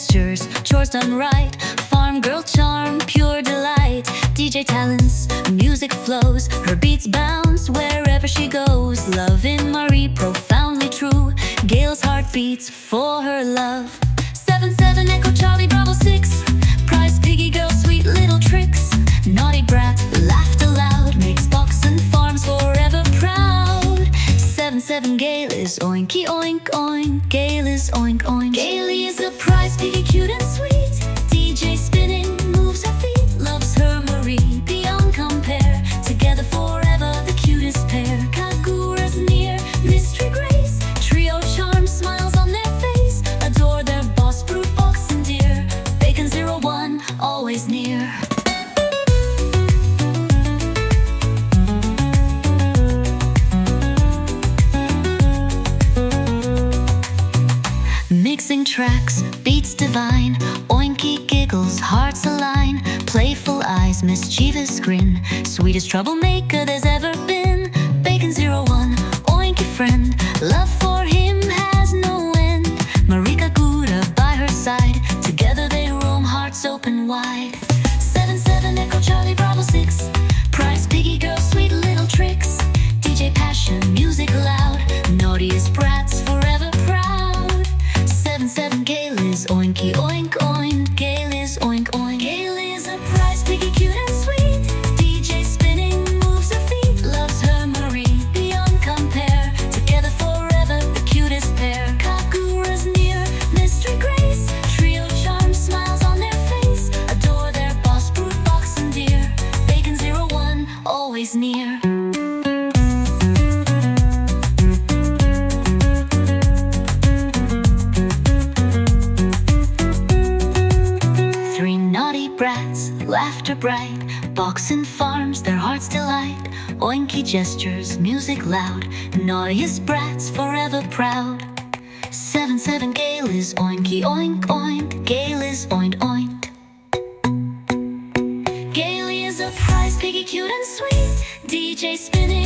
gestures, chores done right, farm girl charm, pure delight. DJ talents, music flows, her beats bounce wherever she goes. Love in Marie, profoundly true. Gail's heart beats for her love. 7-7 Echo Charlie Bravo 6, prize piggy girl, sweet little tricks. Naughty brat, laughed aloud, makes box and farms forever proud. 7-7 Gail is oinky oink oink, Gail is oink oink. Gaily is a prize piggy, cute and sweet. DJ spinning, moves her feet, loves her Marie beyond compare. Together forever, the cutest pair. Kagura's near, mystery grace, trio charm, smiles on their face. Adore their boss, brute box and dear. Bacon 01, always near. Mixing tracks, beats divine, oinky giggles, hearts align. Playful eyes, mischievous grin, sweetest troublemaker there's ever been. Bacon 01, oinky friend, love for him has no end. Marika Gura by her side, together they roam, hearts open wide. 7-7 Echo Charlie Bravo 6, prize piggy girl, sweet little tricks. DJ passion, music loud, naughtiest brats forever proud. 7-7 Gail is oinky oink oink, Gail is oink oink. Gail is a prize piggy, cute and sweet. DJ spinning, moves her feet, loves her Marie beyond compare. Together forever, the cutest pair. Kagura's near, mystery grace, trio charm, smiles on their face. Adore their boss, brute box and dear. Bacon 01, always near. Brats, laughter bright, box and farms, their hearts delight. Oinky gestures, music loud, naughtiest brats forever proud. 7-7 Gail is oinky oink oink, Gail is oink oink. Gaily is a prize piggy, cute and sweet. DJ spinning,